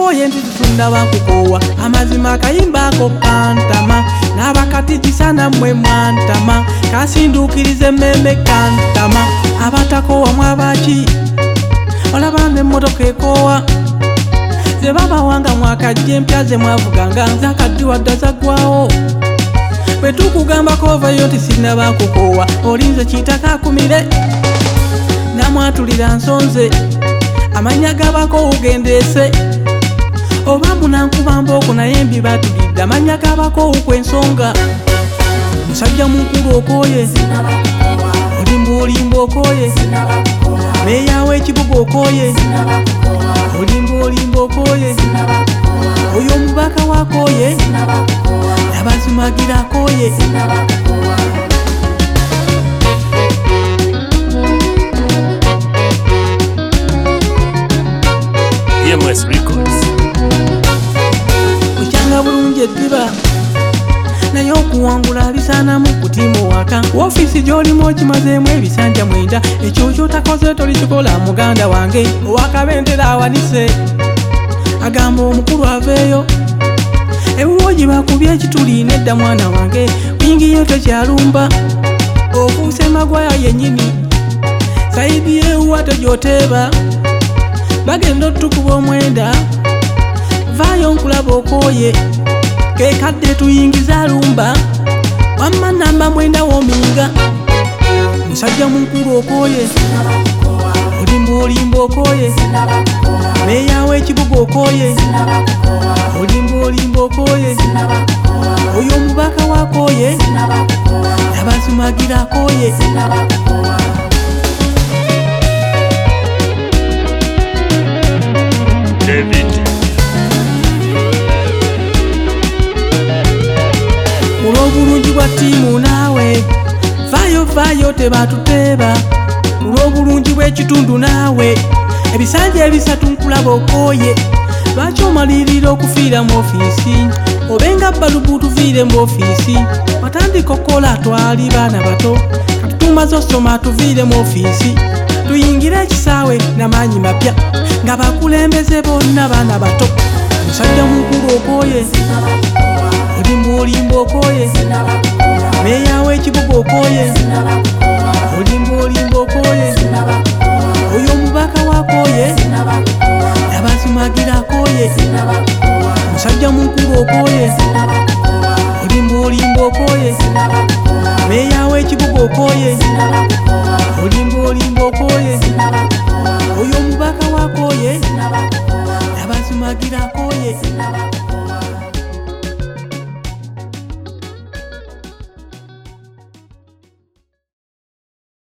okoye nti tutundaba kukoowa amazima akayimba ako kantama n'abakatijisa nammwe mwantama kasindukirize mmemme kantama abatakoowa mwabaki olaba n'emmotoka ekoowa ze babawanga mwakajja empya ze mwavuganga zakaddiwa dda zaggwawo bwe tukugambako ovayo nti sinnaba kukoowa olinze kitaka akumire namwatulira nsonze amanya gabako ugendese oba munankubamba okwo naye mbi batulidde amanya gabako ukwensonga musajja munkulu okoye olimba okoye meeya w'ekibuga okoye olimba okoye oyo omubaka wakoye nabazimagira akoye EMS Records. Kuchanga bulungi eddiba naye okuwangula bisaanamu kutimu waka woofiisi gy'olimu okimazeemu ebisanja mwenda ekyo kyotakoze tolikikola muganda wange owakabendera awanise agamba omukulu aveeyo ebiwogi bakubye ekituli nedda mwana wange kuyingiyo tekyalumba ofuuse magwaya yennyini saidi yeewuwa tegyoteeba bagenda otukuba omwenda vaayo nkulaba okoye kekadde tuyingiza lumba wamma namba mwenda w'ominga musajja munkulu okoye olimba okoye meeya w'ekibuga okoye olimba okoye oyo omubaka wakoye nabazimagira akoye David. Olw'obulungi bwa ttiimu naawe vaayo tebatuteeba olw'obulungi bw'ekitundu naawe ebisanja ebisatu nkulaba okoye lwaki omalirira okufiira mu ofiisi obenga balubu tuviire mu ofiisi watandika okukola twali baana bato katutumaze osoma tuviire mu ofiisi tuyingire ekisaawe n'amaanyi mapya nga bakulembeze bonna baana bato musajja munkulu okoye olimba okoye meeya w'ekibuga okoye olimba okoye oyo omubaka wakoye nabazimagira akoye musajja munkulu okoye olimba okoye meeya w'ekibuga okoye olimba okoye